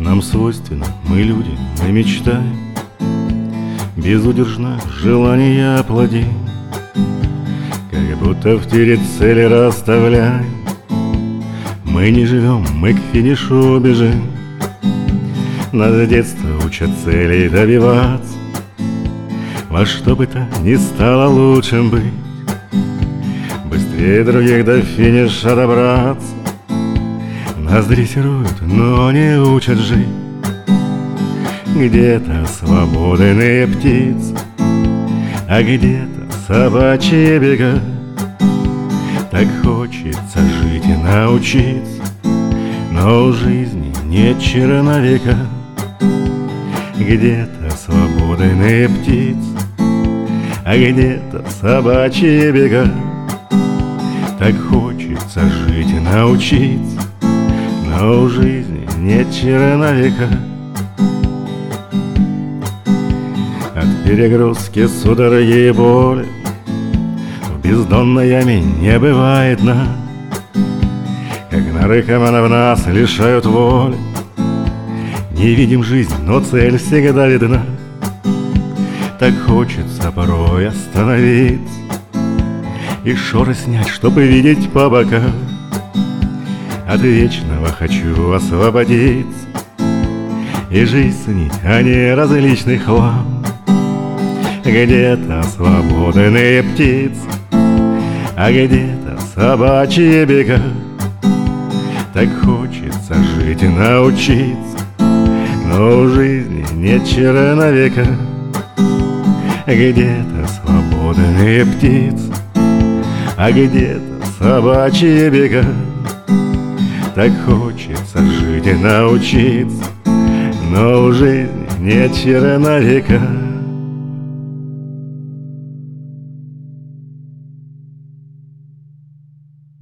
Нам свойственно, мы люди, мы мечтаем, безудержно желания плодим, как будто в тире цели расставляем. Мы не живем, мы к финишу бежим. Нас с детства учат целей добиваться, во что бы то ни стало лучшим быть, быстрее других до финиша добраться. Нас дрессируют, но не учат жить. Где-то свободные птицы, а где-то собачьи бега. Так хочется жить и научиться, но у жизни нет черновика. Где-то свободные птицы, а где-то собачьи бега. Так хочется жить и научиться, но у жизни нет черновика. От перегрузки, судороги и боли в бездонной яме не бывает дна. Как наркоманы в нас лишают воли, не видим жизнь, но цель всегда видна. Так хочется порой остановиться и шоры снять, чтобы видеть по бокам. От вечного хочу освободиться и жизнь ценить, а не различный хлам. Где-то свободные птицы, а где-то собачьи бега. Так хочется жить и научиться, но у жизни нет черновика. Где-то свободные птицы, а где-то собачьи бега. Так хочется жить и научиться, но у жизни нет черновика.